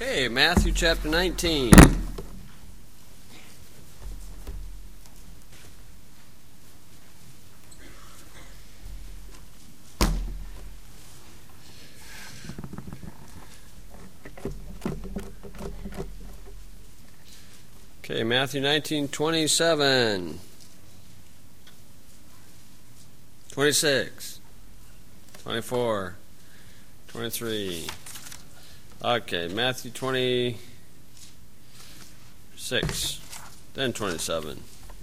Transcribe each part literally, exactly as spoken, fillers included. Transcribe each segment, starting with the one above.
Okay, Matthew chapter nineteen. Okay, Matthew nineteen, twenty-seven, twenty-six, twenty-four, twenty-three. Okay, Matthew twenty-six, then twenty-seven.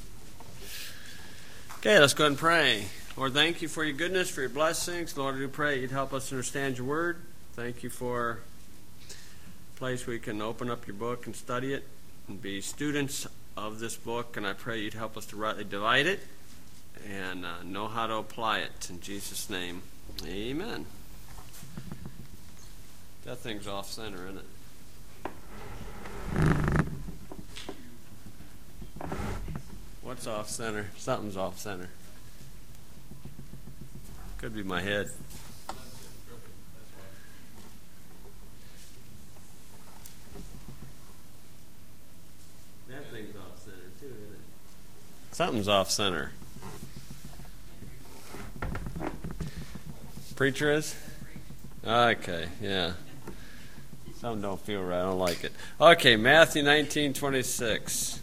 Okay, let's go ahead and pray. Lord, thank you for your goodness, for your blessings. Lord, we pray you'd help us understand your word. Thank you for a place where we can open up your book and study it and be students of this book. And I pray you'd help us to rightly divide it and uh, know how to apply it. In Jesus' name, amen. That thing's off center, isn't it? What's off center? Something's off center. Could be my head. That thing's off center too, isn't it? Something's off center. Preacher is? Okay, yeah. Something don't feel right. I don't like it. Okay, Matthew nineteen, twenty-six.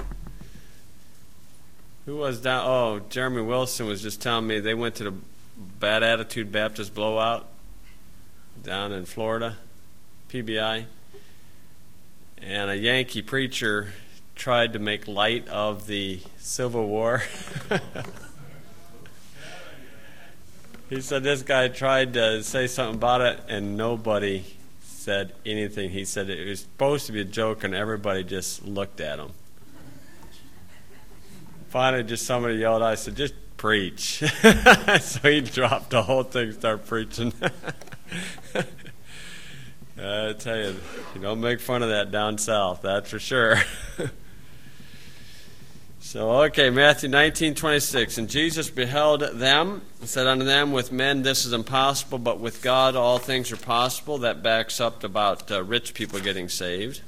Who was down? Oh, Jeremy Wilson was just telling me they went to the Bad Attitude Baptist Blowout down in Florida, P B I. And a Yankee preacher tried to make light of the Civil War. He said this guy tried to say something about it, and nobody said anything. He said it was supposed to be a joke, and everybody just looked at him. Finally, just somebody yelled out, I said, just preach. So he dropped the whole thing and started preaching. I tell you, you don't make fun of that down south, that's for sure. So, okay, Matthew nineteen, twenty-six. And Jesus beheld them and said unto them, with men this is impossible, but with God all things are possible. That backs up about uh, rich people getting saved.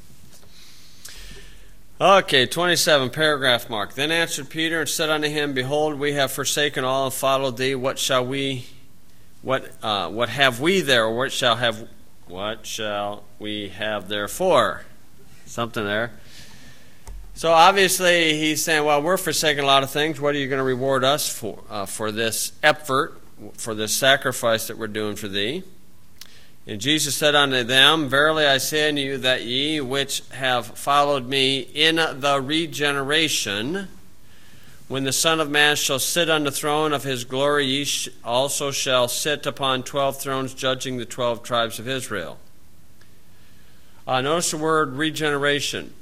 Okay, twenty-seven, paragraph mark. Then answered Peter and said unto him, behold, we have forsaken all and followed thee. What shall we, what uh, what have we there, or what shall have, what shall we have therefore? Something there. So obviously he's saying, well, we're forsaking a lot of things. What are you going to reward us for uh, for this effort, for this sacrifice that we're doing for thee? And Jesus said unto them, verily I say unto you that ye which have followed me in the regeneration, when the Son of Man shall sit on the throne of his glory, ye sh- also shall sit upon twelve thrones, judging the twelve tribes of Israel. Uh, notice the word regeneration.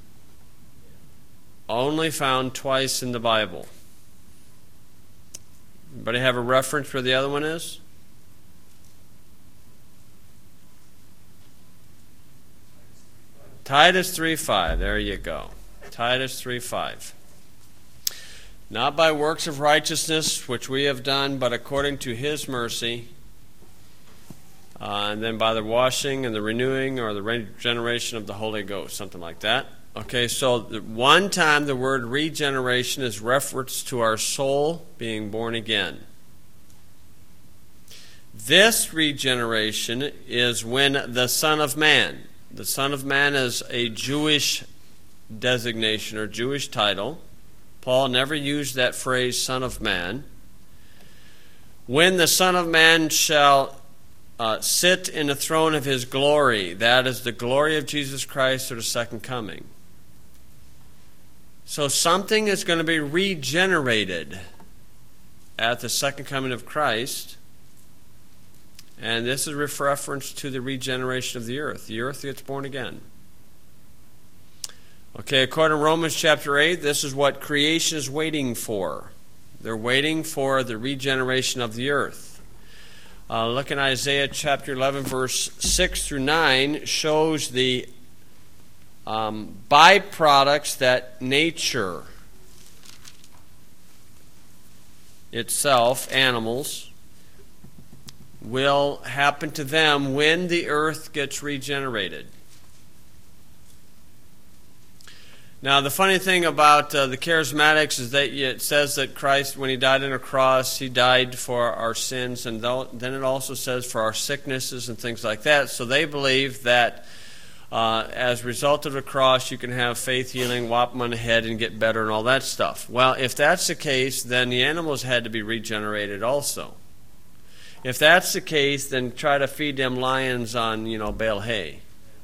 Only found twice in the Bible. Anybody have a reference where the other one is? Titus three five. There you go. Titus three five. Not by works of righteousness which we have done, but according to his mercy, uh, and then by the washing and the renewing or the regeneration of the Holy Ghost, something like that. Okay, so one time the word regeneration is reference to our soul being born again. This regeneration is when the Son of Man, the Son of Man is a Jewish designation or Jewish title. Paul never used that phrase, Son of Man. When the Son of Man shall uh, sit in the throne of his glory, that is the glory of Jesus Christ or the second coming. So something is going to be regenerated at the second coming of Christ. And this is a reference to the regeneration of the earth. The earth gets born again. Okay, according to Romans chapter eight, this is what creation is waiting for. They're waiting for the regeneration of the earth. Uh, look in Isaiah chapter eleven, verse six through nine, shows the Um, byproducts that nature itself, animals, will happen to them when the earth gets regenerated. Now, the funny thing about uh, the charismatics is that it says that Christ, when he died on a cross, he died for our sins, and then it also says for our sicknesses and things like that. So they believe that uh, as a result of the cross, you can have faith healing, whop them on the head, and get better and all that stuff. Well, if that's the case, then the animals had to be regenerated also. If that's the case, then try to feed them lions on, you know, bale hay.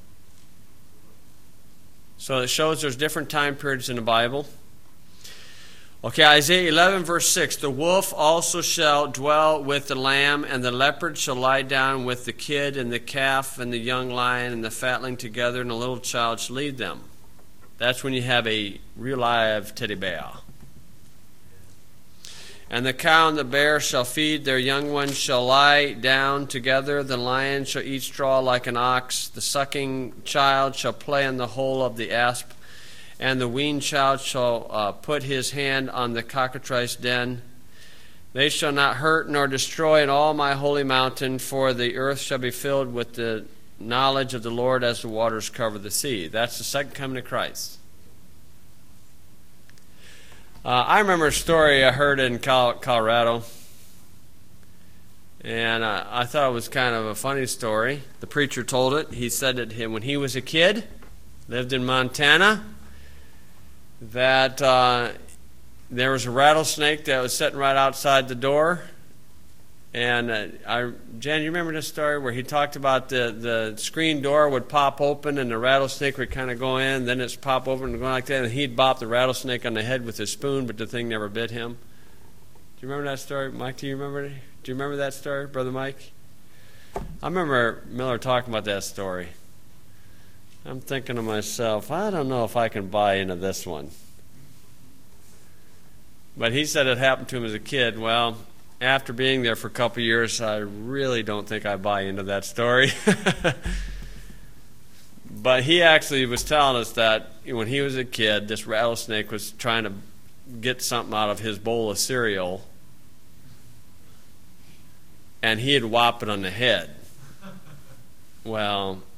So it shows there's different time periods in the Bible. Okay, Isaiah eleven, verse six. The wolf also shall dwell with the lamb, and the leopard shall lie down with the kid, and the calf, and the young lion, and the fatling together, and the little child shall lead them. That's when you have a real live teddy bear. And the cow and the bear shall feed, their young ones shall lie down together. The lion shall eat straw like an ox. The sucking child shall play in the hole of the asp. And the weaned child shall uh, put his hand on the cockatrice den. They shall not hurt nor destroy in all my holy mountain, for the earth shall be filled with the knowledge of the Lord as the waters cover the sea. That's the second coming of Christ. Uh, I remember a story I heard in Colorado, and uh, I thought it was kind of a funny story. The preacher told it. He said that him, when he was a kid, lived in Montana, that uh, there was a rattlesnake that was sitting right outside the door. And uh, I, Jan, you remember this story where he talked about the, the screen door would pop open and the rattlesnake would kind of go in, then it's pop open and go like that, and he'd bop the rattlesnake on the head with his spoon, but the thing never bit him. Do you remember that story? Mike, do you remember? Do you remember that story, Brother Mike? I remember Miller talking about that story. I'm thinking to myself, I don't know if I can buy into this one. But he said it happened to him as a kid. Well, after being there for a couple of years, I really don't think I buy into that story. But he actually was telling us that when he was a kid, this rattlesnake was trying to get something out of his bowl of cereal, and he had whopped it on the head. Well,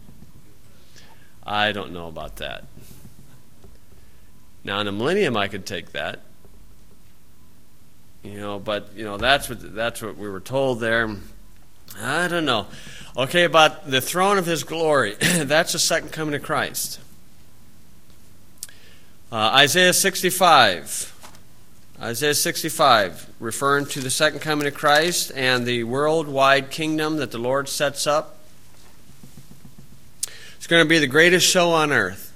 I don't know about that. Now, in the millennium, I could take that. You know, but you know that's what that's what we were told there. I don't know. Okay, about the throne of His glory. That's the second coming of Christ. Uh, Isaiah sixty-five. Isaiah sixty-five, referring to the second coming of Christ and the worldwide kingdom that the Lord sets up. It's going to be the greatest show on earth.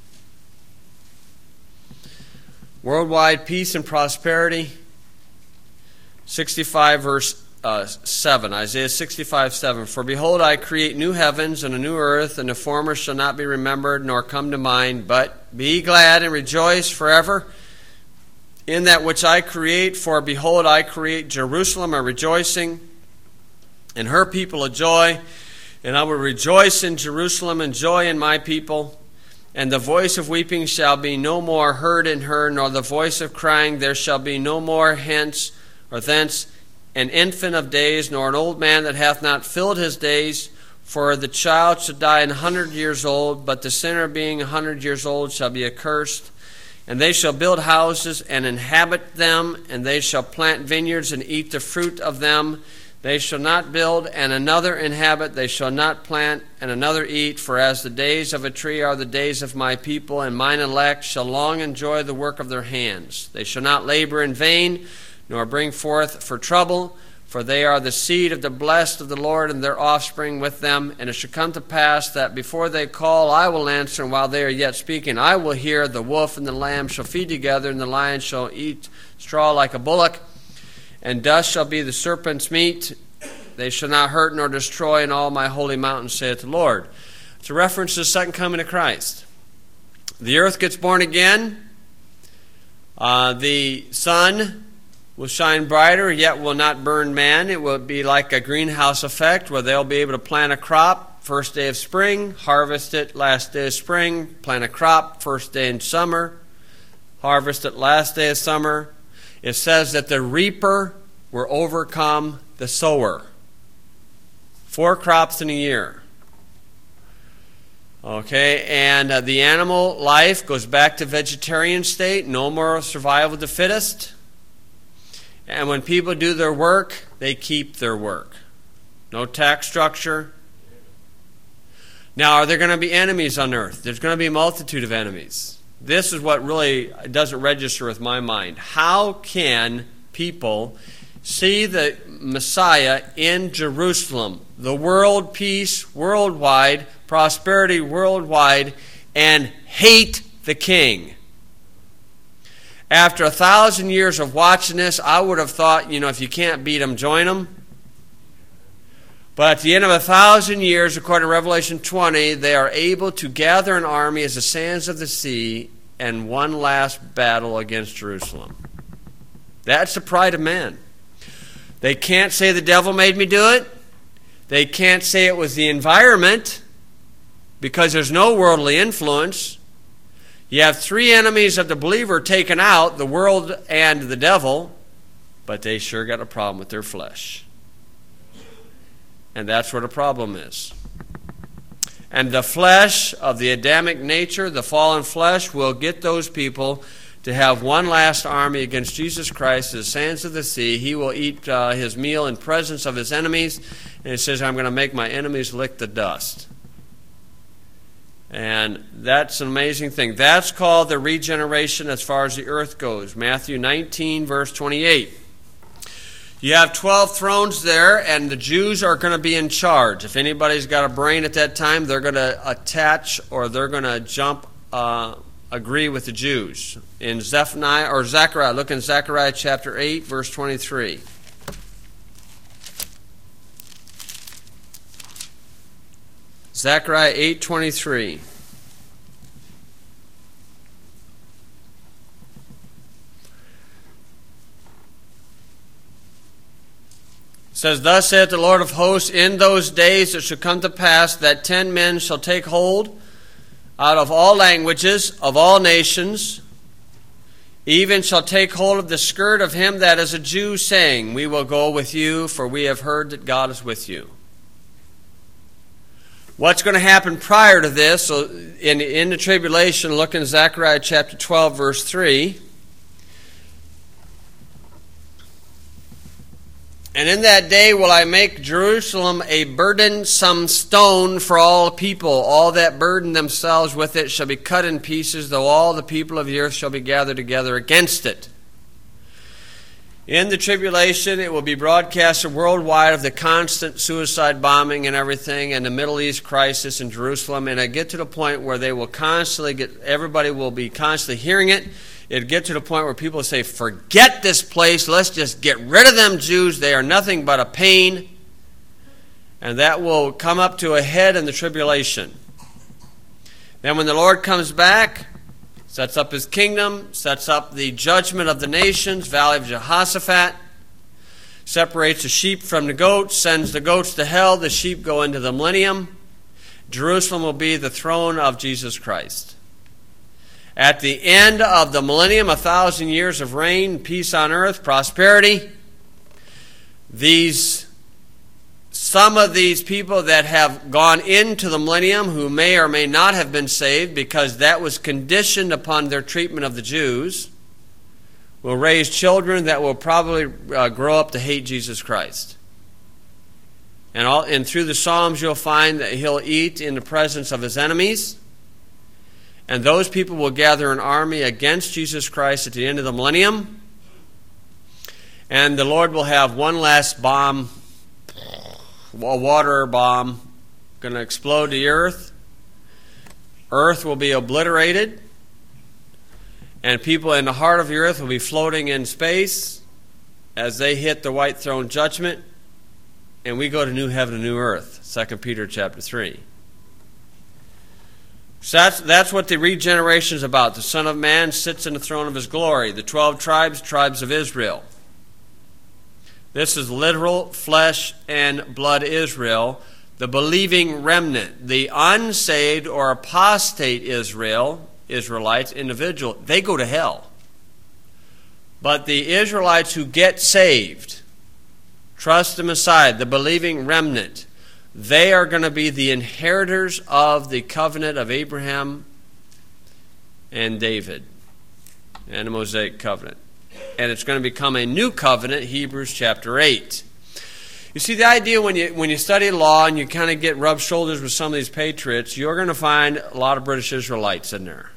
Worldwide peace and prosperity. sixty-five verse uh, seven, Isaiah sixty-five seven. For behold, I create new heavens and a new earth, and the former shall not be remembered nor come to mind. But be glad and rejoice forever in that which I create. For behold, I create Jerusalem a rejoicing, and her people a joy. And I will rejoice in Jerusalem and joy in my people. And the voice of weeping shall be no more heard in her, nor the voice of crying. There shall be no more hence or thence an infant of days, nor an old man that hath not filled his days. For the child shall die an hundred years old, but the sinner being a hundred years old shall be accursed. And they shall build houses and inhabit them, and they shall plant vineyards and eat the fruit of them. They shall not build, and another inhabit. They shall not plant, and another eat. For as the days of a tree are the days of my people, and mine elect shall long enjoy the work of their hands. They shall not labor in vain, nor bring forth for trouble, for they are the seed of the blessed of the Lord, and their offspring with them. And it shall come to pass that before they call, I will answer, and while they are yet speaking, I will hear. The wolf and the lamb shall feed together, and the lion shall eat straw like a bullock, and dust shall be the serpent's meat. They shall not hurt nor destroy in all my holy mountain, saith the Lord. It's a reference to the second coming of Christ. The earth gets born again. Uh, the sun will shine brighter, yet will not burn man. It will be like a greenhouse effect where they'll be able to plant a crop first day of spring, harvest it last day of spring, plant a crop first day in summer, harvest it last day of summer. It says that the reaper will overcome the sower. Four crops in a year. Okay, and uh, the animal life goes back to vegetarian state, no more survival of the fittest. And when people do their work, they keep their work. No tax structure. Now, are there going to be enemies on earth? There's going to be a multitude of enemies. This is what really doesn't register with my mind. How can people see the Messiah in Jerusalem, the world peace worldwide, prosperity worldwide, and hate the king? After a thousand years of watching this, I would have thought, you know, if you can't beat them, join them. But at the end of a thousand years, according to Revelation twenty, they are able to gather an army as the sands of the sea and one last battle against Jerusalem. That's the pride of man. They can't say the devil made me do it. They can't say it was the environment because there's no worldly influence. You have three enemies of the believer taken out, the world and the devil, but they sure got a problem with their flesh. And that's where the problem is. And the flesh of the Adamic nature, the fallen flesh, will get those people to have one last army against Jesus Christ, the sands of the sea. He will eat uh, his meal in presence of his enemies. And it says, I'm going to make my enemies lick the dust. And that's an amazing thing. That's called the regeneration as far as the earth goes. Matthew nineteen, verse twenty-eight. You have twelve thrones there, and the Jews are going to be in charge. If anybody's got a brain at that time, they're going to attach or they're going to jump, uh, agree with the Jews. In Zephaniah or Zechariah, look in Zechariah chapter eight, verse twenty-three. Zechariah eight twenty-three. It says, Thus saith the Lord of hosts, in those days it shall come to pass that ten men shall take hold out of all languages, of all nations, even shall take hold of the skirt of him that is a Jew, saying, We will go with you, for we have heard that God is with you. What's going to happen prior to this? So in, in the tribulation, look in Zechariah chapter twelve, verse three. And in that day will I make Jerusalem a burdensome stone for all people. All that burden themselves with it shall be cut in pieces, though all the people of the earth shall be gathered together against it. In the tribulation, it will be broadcasted worldwide of the constant suicide bombing and everything, and the Middle East crisis in Jerusalem. And I get to the point where they will constantly get, everybody will be constantly hearing it. It'll get to the point where people say, forget this place, let's just get rid of them Jews, they are nothing but a pain. And that will come up to a head in the tribulation. Then when the Lord comes back, sets up his kingdom, sets up the judgment of the nations, Valley of Jehoshaphat, separates the sheep from the goats, sends the goats to hell, the sheep go into the millennium. Jerusalem will be the throne of Jesus Christ. At the end of the millennium, a thousand years of reign, peace on earth, prosperity, these some of these people that have gone into the millennium who may or may not have been saved because that was conditioned upon their treatment of the Jews will raise children that will probably uh, grow up to hate Jesus Christ. And, all, and through the Psalms you'll find that he'll eat in the presence of his enemies. And those people will gather an army against Jesus Christ at the end of the millennium. And the Lord will have one last bomb, a water bomb, going to explode the earth. Earth will be obliterated. And people in the heart of the earth will be floating in space as they hit the white throne judgment. And we go to new heaven and new earth, Second Peter chapter three. So that's, that's what the regeneration is about. The Son of Man sits in the throne of his glory. The twelve tribes, tribes of Israel. This is literal flesh and blood Israel, the believing remnant. The unsaved or apostate Israel, Israelites, individual, they go to hell. But the Israelites who get saved, trust the Messiah, the believing remnant, They are going to be the inheritors of the covenant of Abraham and David and the Mosaic covenant. And it's going to become a new covenant, Hebrews chapter eight. You see, the idea when you when you study law and you kind of get rubbed shoulders with some of these patriots, you're going to find a lot of British Israelites in there.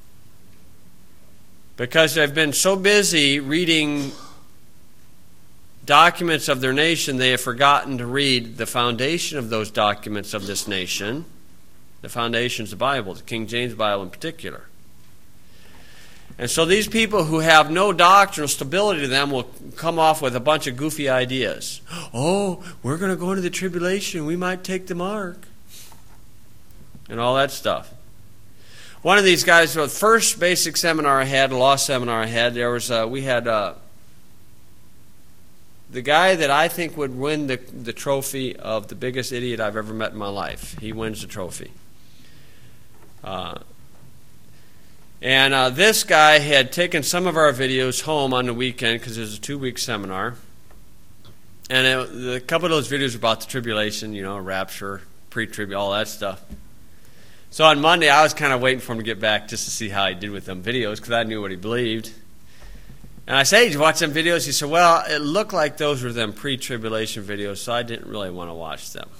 Because they've been so busy reading documents of their nation, they have forgotten to read the foundation of those documents of this nation. The foundation is the Bible, the King James Bible in particular. And so these people who have no doctrinal stability to them will come off with a bunch of goofy ideas. Oh, we're going to go into the tribulation. We might take the mark. And all that stuff. One of these guys, the first basic seminar I had, law seminar I had, there was uh, we had uh, the guy that I think would win the, the trophy of the biggest idiot I've ever met in my life. He wins the trophy. Uh And uh, this guy had taken some of our videos home on the weekend because it was a two-week seminar. And it, a couple of those videos were about the tribulation, you know, rapture, pre-trib, all that stuff. So on Monday, I was kind of waiting for him to get back just to see how he did with them videos because I knew what he believed. And I said, hey, did you watch them videos? He said, well, it looked like those were them pre-tribulation videos, so I didn't really want to watch them.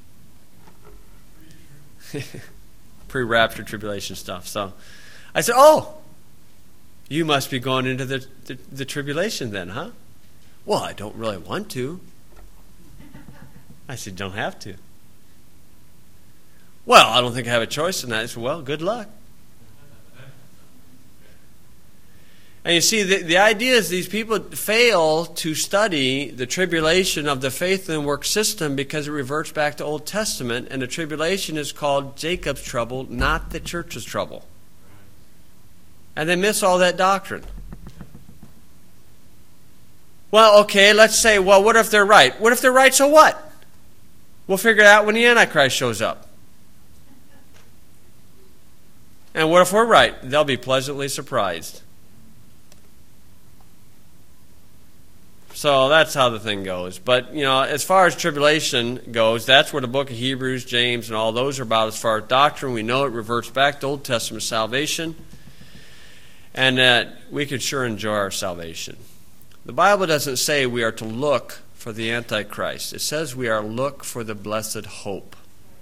Pre-rapture tribulation stuff, so... I said, oh, you must be going into the, the, the tribulation then, huh? Well, I don't really want to. I said, don't have to. Well, I don't think I have a choice in that. I said, well, good luck. And you see, the, the idea is these people fail to study the tribulation of the faith and work system because it reverts back to Old Testament, and the tribulation is called Jacob's trouble, not the church's trouble. And they miss all that doctrine. Well, okay, let's say, well, what if they're right? What if they're right, so what? We'll figure it out when the Antichrist shows up. And what if we're right? They'll be pleasantly surprised. So that's how the thing goes. But, you know, as far as tribulation goes, that's where the book of Hebrews, James, and all those are about as far as doctrine. We know it reverts back to Old Testament salvation. And that we could sure enjoy our salvation. The Bible doesn't say we are to look for the Antichrist. It says we are to look for the blessed hope.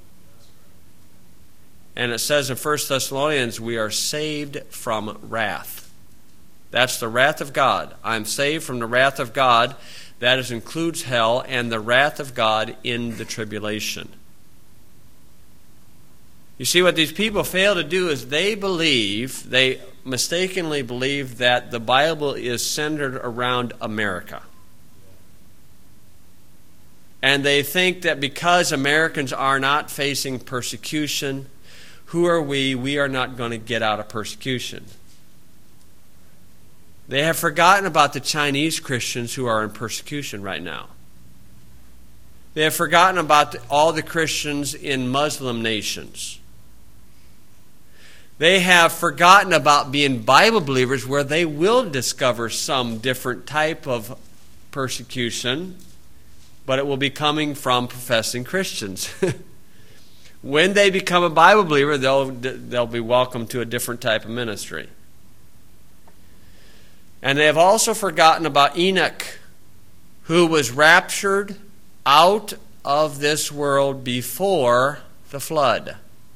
And it says in First Thessalonians we are saved from wrath. That's the wrath of God. I'm saved from the wrath of God. That is, includes hell and the wrath of God in the tribulation. You see, what these people fail to do is they believe, they mistakenly believe that the Bible is centered around America. And they think that because Americans are not facing persecution, who are we? We are not going to get out of persecution. They have forgotten about the Chinese Christians who are in persecution right now. They have forgotten about all the Christians in Muslim nations. They have forgotten about being Bible believers where they will discover some different type of persecution, but it will be coming from professing Christians. When they become a Bible believer, they'll, they'll be welcome to a different type of ministry. And they have also forgotten about Enoch, who was raptured out of this world before the flood.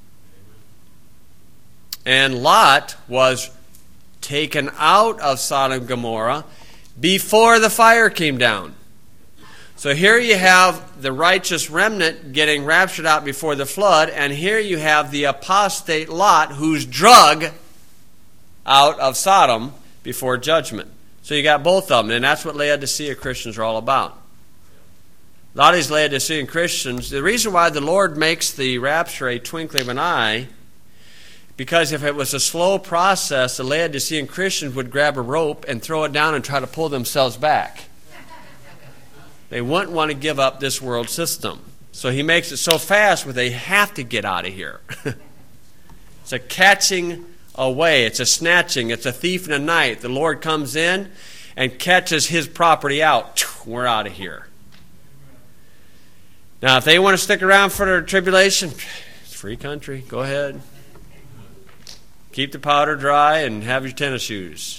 And Lot was taken out of Sodom and Gomorrah before the fire came down. So here you have the righteous remnant getting raptured out before the flood, and here you have the apostate Lot who's drug out of Sodom before judgment. So you got both of them, and that's what Laodicea Christians are all about. A lot of these Laodicean Christians, the reason why the Lord makes the rapture a twinkling of an eye, because if it was a slow process, the Laodicean Christians would grab a rope and throw it down and try to pull themselves back. They wouldn't want to give up this world system. So he makes it so fast where they have to get out of here. It's a catching away. It's a snatching. It's a thief in the night. The Lord comes in and catches his property out. We're out of here. Now, if they want to stick around for their tribulation, it's a free country. Go ahead. Keep the powder dry and have your tennis shoes.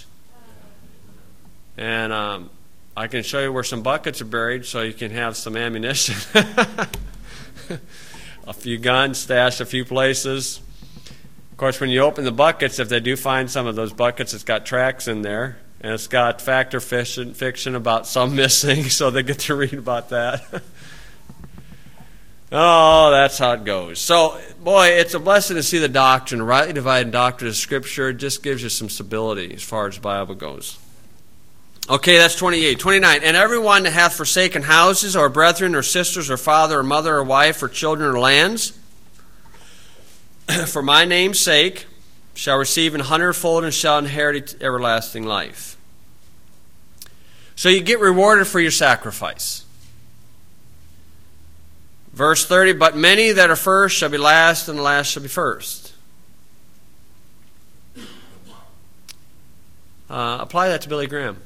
And um, I can show you where some buckets are buried so you can have some ammunition. A few guns stashed a few places. Of course, when you open the buckets, if they do find some of those buckets, it's got tracks in there. And it's got fact or fiction, fiction about some missing, so they get to read about that. Oh, that's how it goes. So, boy, it's a blessing to see the doctrine, rightly divided doctrine of Scripture. It just gives you some stability as far as the Bible goes. Okay, that's twenty-eight. twenty-nine. And everyone that hath forsaken houses, or brethren, or sisters, or father, or mother, or wife, or children, or lands, for my name's sake, shall receive an hundredfold and shall inherit everlasting life. So you get rewarded for your sacrifice. Verse thirty, but many that are first shall be last, and the last shall be first. Uh, apply that to Billy Graham.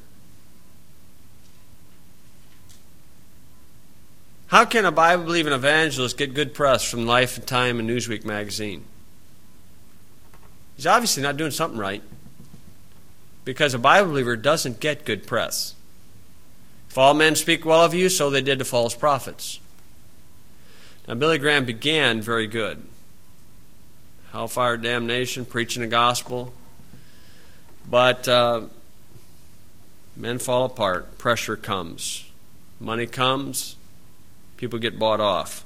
How can a Bible-believing evangelist get good press from Life and Time and Newsweek magazine? He's obviously not doing something right, because a Bible believer doesn't get good press. If all men speak well of you, so they did the false prophets. Now, Billy Graham began very good. Hellfire, damnation, preaching the gospel. But uh, men fall apart. Pressure comes. Money comes. People get bought off.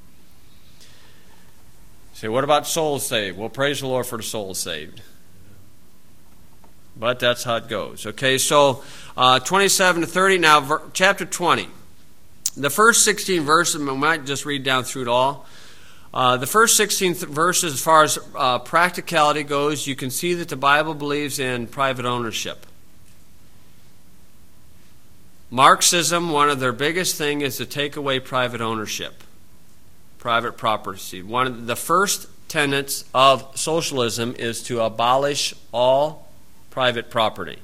Say, what about souls saved? Well, praise the Lord for the souls saved. But that's how it goes. Okay, so uh, twenty-seven to thirty. Now, ver- chapter twenty. The first sixteen verses, we might just read down through it all. Uh, the first sixteen th- verses, as far as uh, practicality goes, you can see that the Bible believes in private ownership. Marxism, one of their biggest thing is to take away private ownership, private property. One of the first tenets of socialism is to abolish all private property.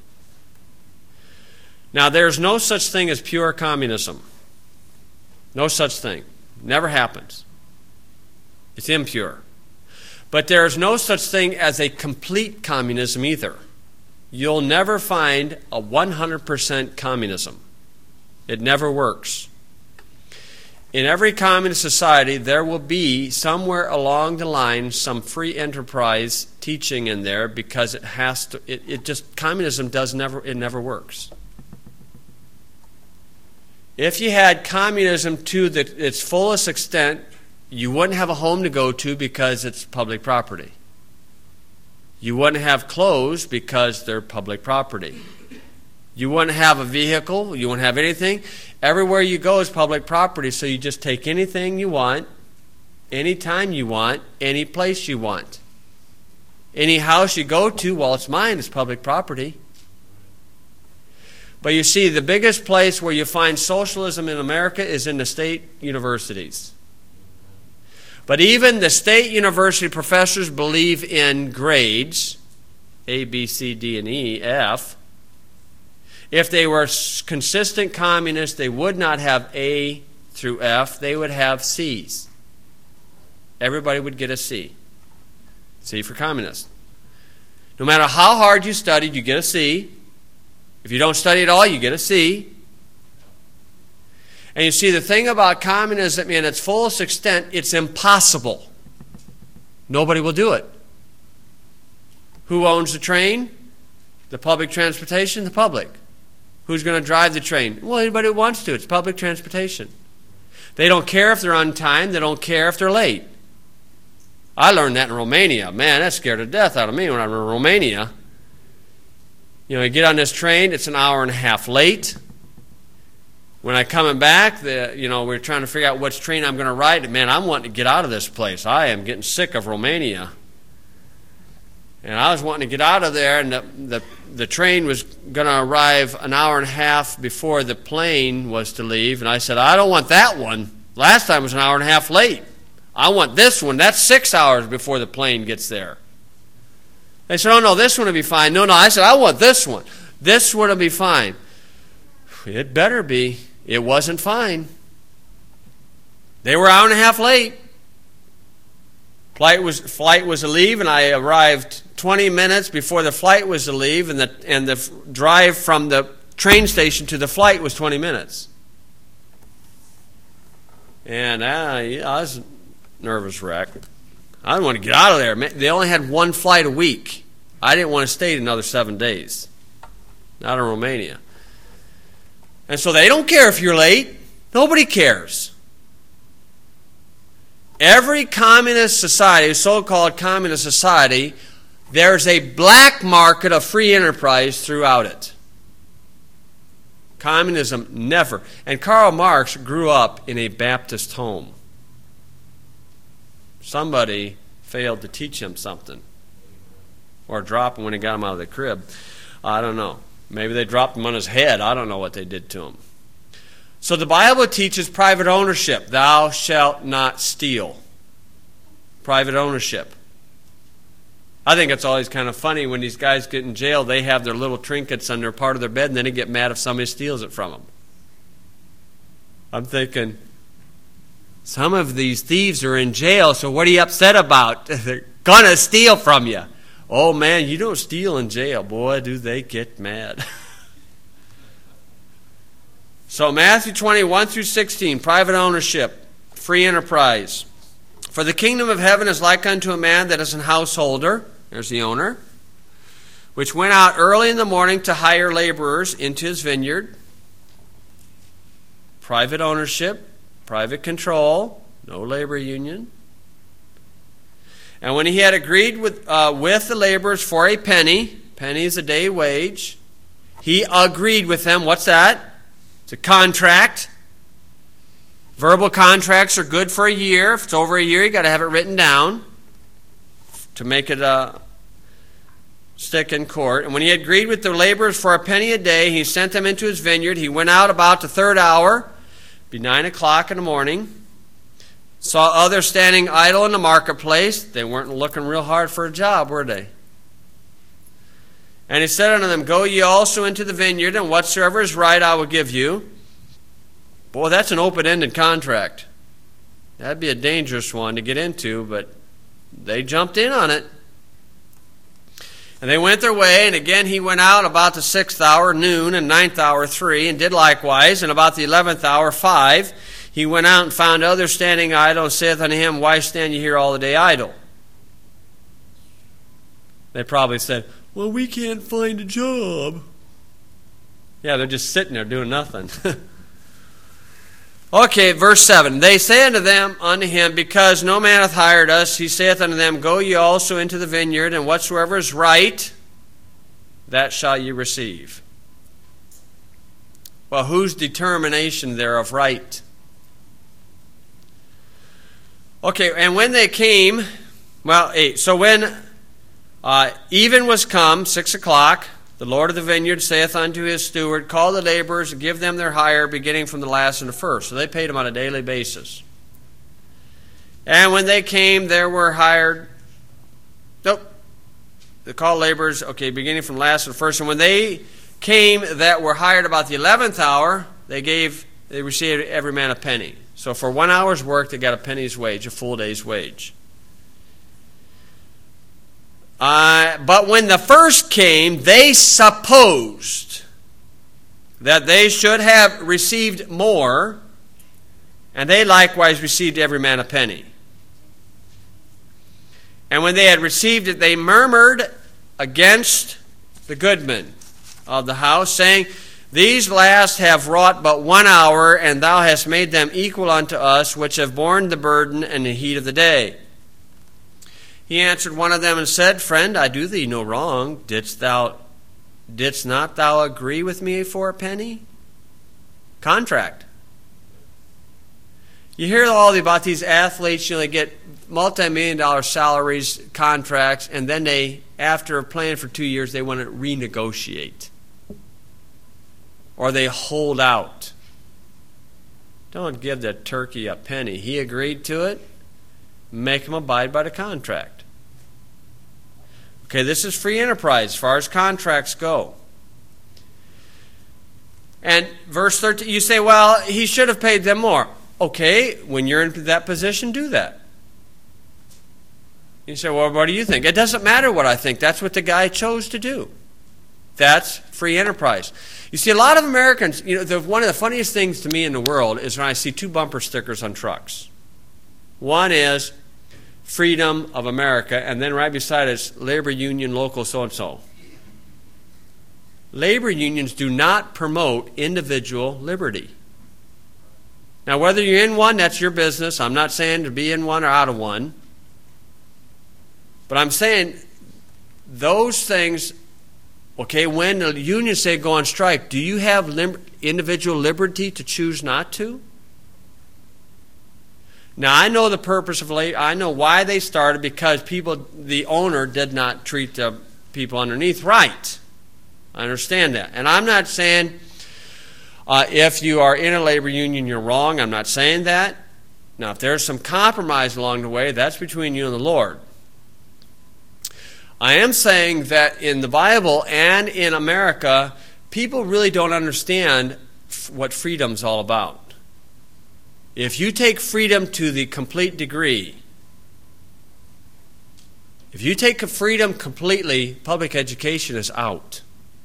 Now, there's no such thing as pure communism. No such thing. Never happens. It's impure. But there is no such thing as a complete communism either. You'll never find a one hundred percent communism. It never works. In every communist society, there will be somewhere along the line some free enterprise teaching in there, because it has to. It, it just communism does never. It never works. If you had communism to the, its fullest extent, you wouldn't have a home to go to because it's public property. You wouldn't have clothes because they're public property. You wouldn't have a vehicle. You wouldn't have anything. Everywhere you go is public property, so you just take anything you want, anytime you want, any place you want. Any house you go to, well, it's mine, it's public property. But you see, the biggest place where you find socialism in America is in the state universities. But even the state university professors believe in grades, A, B, C, D, and E, F. If they were consistent communists, they would not have A through F. They would have C's. Everybody would get a C. C for communist. No matter how hard you studied, you get a C. If you don't study at all, you get a C. And you see, the thing about communism in its fullest extent, it's impossible. Nobody will do it. Who owns the train? The public transportation? The public. Who's going to drive the train? Well, anybody who wants to. It's public transportation. They don't care if they're on time. They don't care if they're late. I learned that in Romania. Man, that scared the death out of me when I was in Romania. You know, you get on this train, it's an hour and a half late. When I'm coming back, the, you know, we're trying to figure out which train I'm going to ride. Man, I'm wanting to get out of this place. I am getting sick of Romania. And I was wanting to get out of there, and the, the, the train was going to arrive an hour and a half before the plane was to leave. And I said, I don't want that one. Last time was an hour and a half late. I want this one. That's six hours before the plane gets there. They said, oh, no, this one will be fine. No, no, I said, I want this one. This one will be fine. It better be. It wasn't fine. They were an hour and a half late. Flight was flight was to leave, and I arrived twenty minutes before the flight was to leave, and the and the drive from the train station to the flight was twenty minutes. And uh, yeah, I was a nervous wreck. I didn't want to get out of there. They only had one flight a week. I didn't want to stay another seven days. Not in Romania. And so they don't care if you're late. Nobody cares. Every communist society, so-called communist society, there's a black market of free enterprise throughout it. Communism never. And Karl Marx grew up in a Baptist home. Somebody failed to teach him something. Or drop him when he got him out of the crib. I don't know. Maybe they dropped him on his head. I don't know what they did to him. So the Bible teaches private ownership. Thou shalt not steal. Private ownership. I think it's always kind of funny when these guys get in jail, they have their little trinkets under part of their bed, and then they get mad if somebody steals it from them. I'm thinking, some of these thieves are in jail, so what are you upset about? They're going to steal from you. Oh, man, you don't steal in jail. Boy, do they get mad. So Matthew twenty-one through sixteen, private ownership, free enterprise. For the kingdom of heaven is like unto a man that is an householder, there's the owner, which went out early in the morning to hire laborers into his vineyard. Private ownership, private control, no labor union. And when he had agreed with, uh, with the laborers for a penny, penny is a day wage, he agreed with them. What's that? It's a contract. Verbal contracts are good for a year. If it's over a year, you've got to have it written down to make it uh, stick in court. And when he had agreed with the laborers for a penny a day, he sent them into his vineyard. He went out about the third hour, be nine o'clock in the morning, saw others standing idle in the marketplace. They weren't looking real hard for a job, were they? And he said unto them, Go ye also into the vineyard, and whatsoever is right I will give you. Boy, that's an open-ended contract. That'd be a dangerous one to get into, but they jumped in on it. And they went their way, and again he went out about the sixth hour, noon, and ninth hour, three, and did likewise. And about the eleventh hour, five, he went out and found others standing idle, and saith unto him, Why stand ye here all the day idle? They probably said, Well, we can't find a job. Yeah, they're just sitting there doing nothing. Okay, verse seven. They say unto them, unto him, Because no man hath hired us, he saith unto them, Go ye also into the vineyard, and whatsoever is right, that shall ye receive. Well, whose determination there of right? Okay, and when they came, well, eight. So when uh, even was come, six o'clock, the Lord of the vineyard saith unto his steward, Call the laborers and give them their hire, beginning from the last and the first. So they paid them on a daily basis. And when they came, there were hired, nope, they called laborers, okay, beginning from last and first. And when they came that were hired about the eleventh hour, they gave, they received every man a penny. So for one hour's work, they got a penny's wage, a full day's wage. Uh, but when the first came, they supposed that they should have received more, and they likewise received every man a penny. And when they had received it, they murmured against the goodman of the house, saying, These last have wrought but one hour, and thou hast made them equal unto us, which have borne the burden and the heat of the day. He answered one of them and said, Friend, I do thee no wrong. Didst thou, didst not thou agree with me for a penny? Contract. You hear all about these athletes, you know, they get multi-million dollar salaries, contracts, and then they, after playing for two years, they want to renegotiate. Or they hold out. Don't give the turkey a penny. He agreed to it. Make him abide by the contract. Okay, this is free enterprise as far as contracts go. And verse thirteen, you say, well, he should have paid them more. Okay, when you're in that position, do that. You say, well, what do you think? It doesn't matter what I think. That's what the guy chose to do. That's free enterprise. You see, a lot of Americans, you know, the, one of the funniest things to me in the world is when I see two bumper stickers on trucks. One is Freedom of America, and then right beside it is Labor Union Local so-and-so. Labor unions do not promote individual liberty. Now, whether you're in one, that's your business. I'm not saying to be in one or out of one. But I'm saying those things, okay, when the unions say go on strike, do you have lim- individual liberty to choose not to? Now, I know the purpose of labor. I know why they started, because people, the owner did not treat the people underneath right. I understand that. And I'm not saying uh, if you are in a labor union, you're wrong. I'm not saying that. Now, if there's some compromise along the way, that's between you and the Lord. I am saying that in the Bible and in America, people really don't understand f- what freedom's all about. If you take freedom to the complete degree, if you take freedom completely, public education is out.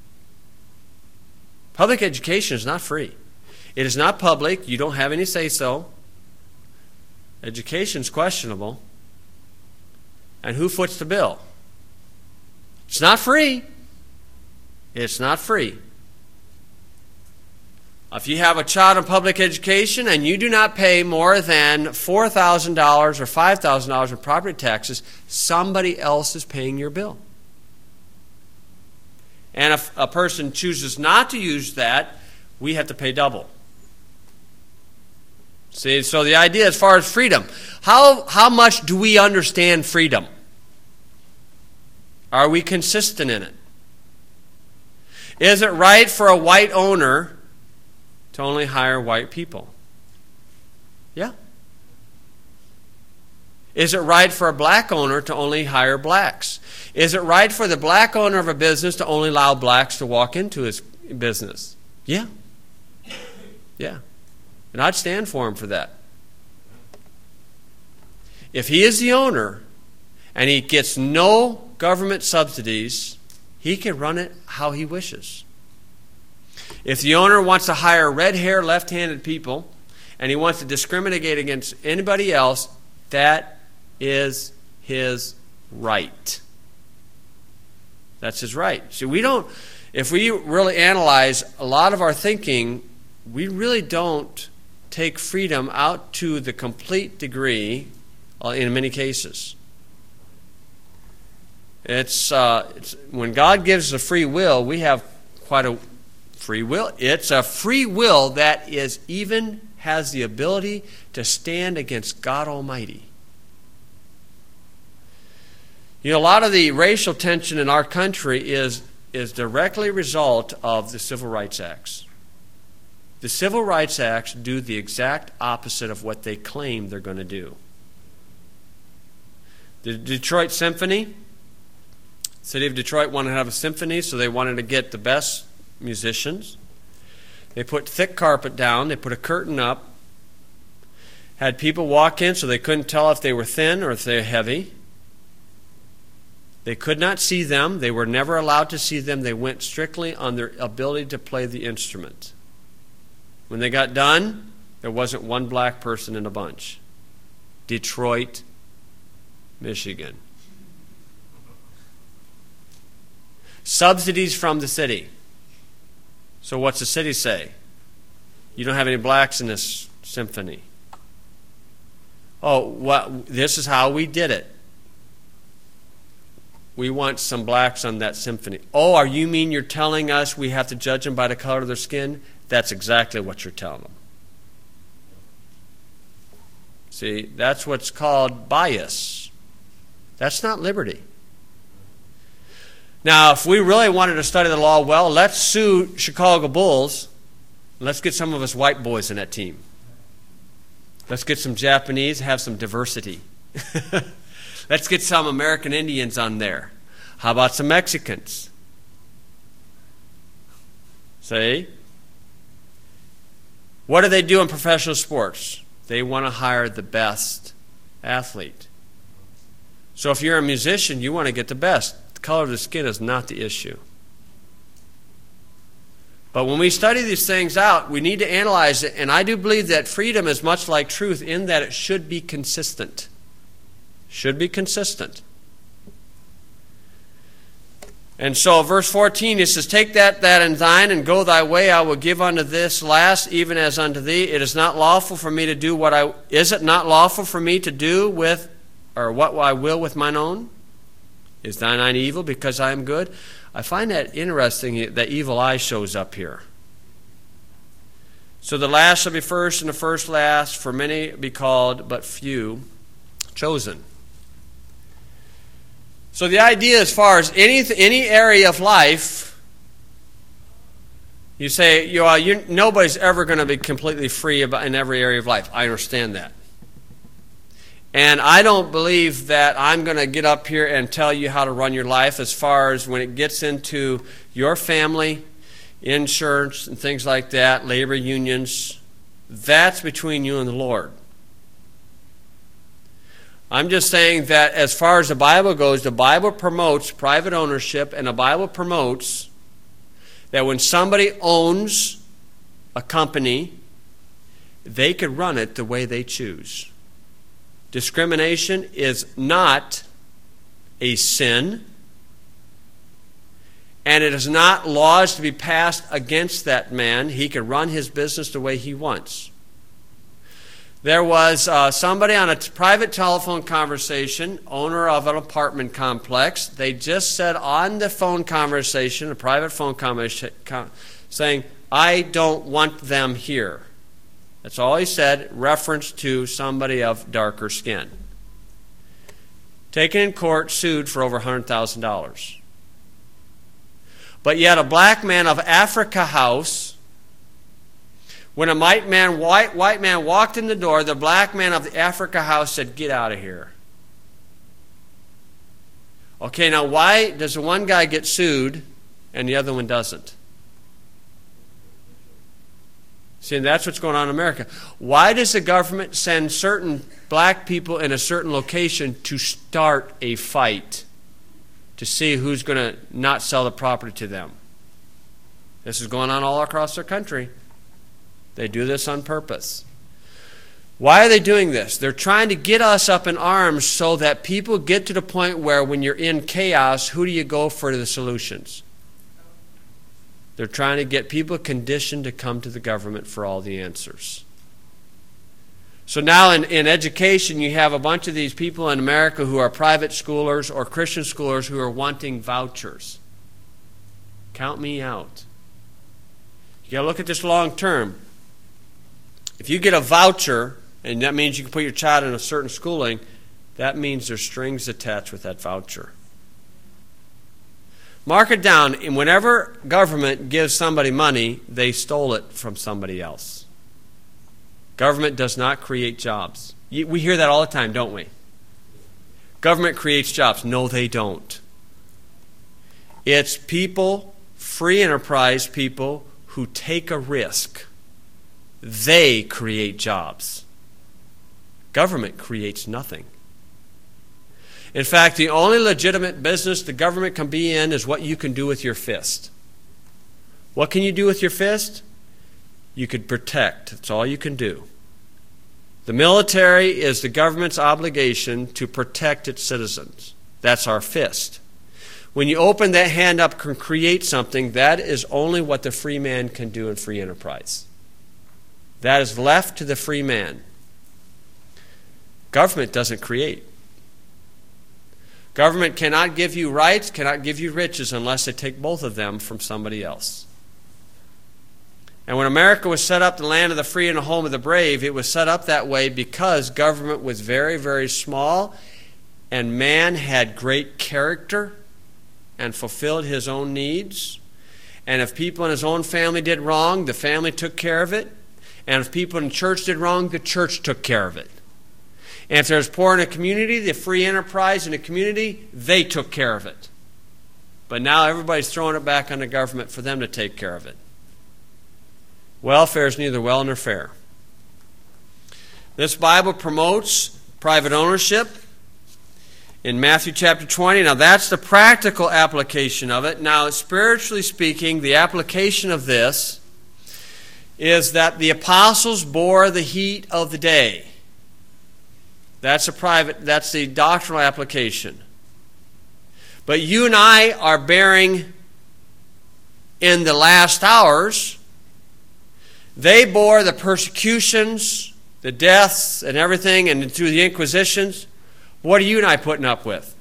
Public education is not free. It is not public. You don't have any say-so. Education is questionable. And who foots the bill? It's not free. It's not free. If you have a child in public education and you do not pay more than four thousand dollars or five thousand dollars in property taxes, somebody else is paying your bill. And if a person chooses not to use that, we have to pay double. See, so the idea as far as freedom, how, how much do we understand freedom? Are we consistent in it? Is it right for a white owner to only hire white people? Yeah. Is it right for a black owner to only hire blacks? Is it right for the black owner of a business to only allow blacks to walk into his business? Yeah. Yeah. And I'd stand for him for that. If he is the owner and he gets no government subsidies, he can run it how he wishes. If the owner wants to hire red-haired, left-handed people and he wants to discriminate against anybody else, that is his right. That's his right. See, we don't, if we really analyze a lot of our thinking, we really don't take freedom out to the complete degree in many cases. It's, uh, it's when God gives a free will, we have quite a free will. It's a free will that is even has the ability to stand against God Almighty. You know, a lot of the racial tension in our country is, is directly a result of the Civil Rights Acts. The Civil Rights Acts do the exact opposite of what they claim they're going to do. The Detroit Symphony, the city of Detroit wanted to have a symphony, so they wanted to get the best musicians. They put thick carpet down, they put a curtain up, had people walk in so they couldn't tell if they were thin or if they were heavy. They could not see them. They were never allowed to see them. They went strictly on their ability to play the instrument. When they got done, there wasn't one black person in the bunch. Detroit, Michigan. Subsidies from the city. So what's the city say? You don't have any blacks in this symphony. Oh, what? This is how we did it. We want some blacks on that symphony. Oh, are you mean you're telling us we have to judge them by the color of their skin? That's exactly what you're telling them. See, that's what's called bias. That's not liberty. Now, if we really wanted to study the law well, let's sue Chicago Bulls. Let's get some of us white boys in that team. Let's get some Japanese, have some diversity. Let's get some American Indians on there. How about some Mexicans? See? What do they do in professional sports? They want to hire the best athlete. So if you're a musician, you want to get the best. The color of the skin is not the issue. But when we study these things out, we need to analyze it. And I do believe that freedom is much like truth in that it should be consistent. Should be consistent. And so verse fourteen, it says, take that that and thine, and go thy way. I will give unto this last, even as unto thee. It is not lawful for me to do what I... Is it not lawful for me to do with, or what I will with mine own? Is thine eye evil because I am good? I find that interesting that evil eye shows up here. So the last shall be first, and the first last. For many be called, but few chosen. So the idea as far as any any area of life, you say, you know, you, nobody's ever going to be completely free about, in every area of life. I understand that. And I don't believe that I'm going to get up here and tell you how to run your life as far as when it gets into your family, insurance, and things like that, labor unions. That's between you and the Lord. I'm just saying that as far as the Bible goes, the Bible promotes private ownership, and the Bible promotes that when somebody owns a company, they can run it the way they choose. Discrimination is not a sin, and it is not laws to be passed against that man. He can run his business the way he wants. There was uh, somebody on a t- private telephone conversation, owner of an apartment complex. They just said on the phone conversation, a private phone conversation, con- saying, I don't want them here. That's all he said, reference to somebody of darker skin. Taken in court, sued for over one hundred thousand dollars. But yet a black man of Africa House, when a white man, white, white man walked in the door, the black man of the Africa House said, get out of here. Okay, now why does the one guy get sued and the other one doesn't? See, and that's what's going on in America. Why does the government send certain black people in a certain location to start a fight to see who's going to not sell the property to them? This is going on all across their country. They do this on purpose. Why are they doing this? They're trying to get us up in arms so that people get to the point where when you're in chaos, who do you go for the solutions? They're trying to get people conditioned to come to the government for all the answers. So now in, in education, you have a bunch of these people in America who are private schoolers or Christian schoolers who are wanting vouchers. Count me out. You got to look at this long term. If you get a voucher, and that means you can put your child in a certain schooling, that means there's strings attached with that voucher. Mark it down. And whenever government gives somebody money, they stole it from somebody else. Government does not create jobs. We hear that all the time, don't we? Government creates jobs. No, they don't. It's people, free enterprise people, who take a risk. They create jobs. Government creates nothing. In fact, the only legitimate business the government can be in is what you can do with your fist. What can you do with your fist? You could protect. That's all you can do. The military is the government's obligation to protect its citizens. That's our fist. When you open that hand up and create something, that is only what the free man can do in free enterprise. That is left to the free man. Government doesn't create. Government cannot give you rights, cannot give you riches unless they take both of them from somebody else. And when America was set up, the land of the free and the home of the brave, it was set up that way because government was very, very small, and man had great character and fulfilled his own needs. And if people in his own family did wrong, the family took care of it. And if people in the church did wrong, the church took care of it. And if there's poor in a community, the free enterprise in the community, they took care of it. But now everybody's throwing it back on the government for them to take care of it. Welfare is neither well nor fair. This Bible promotes private ownership in Matthew chapter twenty. Now that's the practical application of it. Now, spiritually speaking, the application of this is that the apostles bore the heat of the day. That's a private, that's the doctrinal application. But you and I are bearing in the last hours. They bore the persecutions, the deaths, and everything, and through the inquisitions. What are you and I putting up with?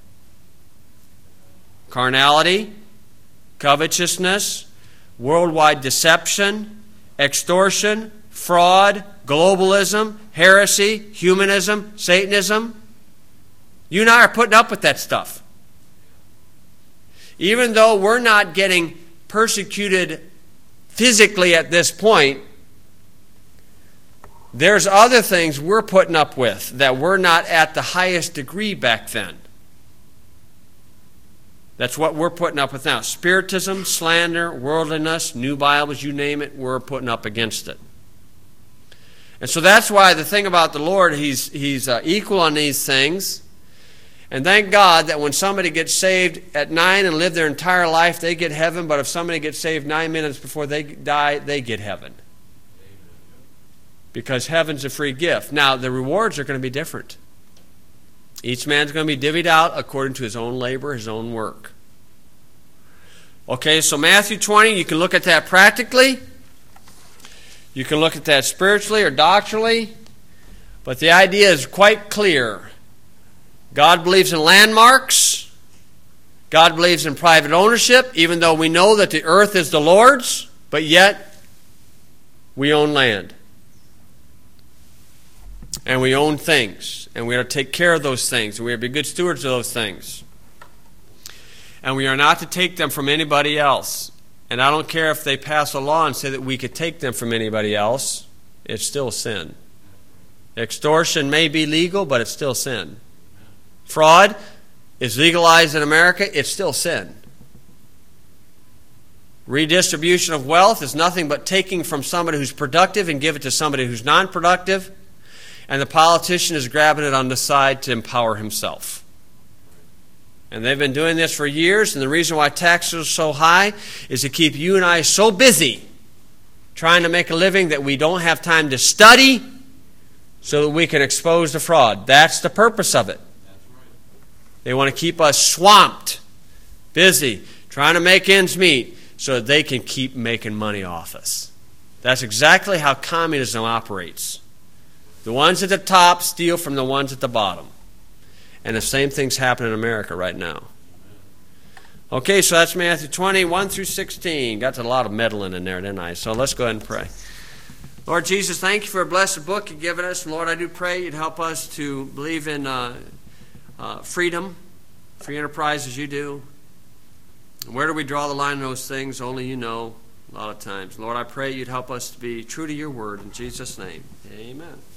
Carnality, covetousness, worldwide deception, extortion, fraud, globalism, heresy, humanism, Satanism. You and I are putting up with that stuff. Even though we're not getting persecuted physically at this point, there's other things we're putting up with that were not at the highest degree back then. That's what we're putting up with now. Spiritism, slander, worldliness, new Bibles, you name it, we're putting up against it. And so that's why the thing about the Lord, He's, he's uh, equal on these things. And thank God that when somebody gets saved at nine and live their entire life, they get heaven. But if somebody gets saved nine minutes before they die, they get heaven. Because heaven's a free gift. Now, the rewards are going to be different. Each man's going to be divvied out according to his own labor, his own work. Okay, so Matthew twenty, you can look at that practically. You can look at that spiritually or doctrinally. But the idea is quite clear. God believes in landmarks. God believes in private ownership, even though we know that the earth is the Lord's, but yet we own land. And we own things. And we are to take care of those things. And we are to be good stewards of those things. And we are not to take them from anybody else. And I don't care if they pass a law and say that we could take them from anybody else. It's still sin. Extortion may be legal, but it's still sin. Fraud is legalized in America. It's still sin. Redistribution of wealth is nothing but taking from somebody who's productive and give it to somebody who's non-productive. And the politician is grabbing it on the side to empower himself. And they've been doing this for years, and the reason why taxes are so high is to keep you and I so busy trying to make a living that we don't have time to study so that we can expose the fraud. That's the purpose of it. They want to keep us swamped, busy, trying to make ends meet so that they can keep making money off us. That's exactly how communism operates. The ones at the top steal from the ones at the bottom. And the same thing's happening in America right now. Okay, so that's Matthew twenty, one through sixteen. Got a lot of meddling in there, didn't I? So let's go ahead and pray. Lord Jesus, thank you for a blessed book you've given us. Lord, I do pray you'd help us to believe in uh, uh, freedom, free enterprise as you do. Where do we draw the line on those things? Only you know a lot of times. Lord, I pray you'd help us to be true to your word. In Jesus' name, amen.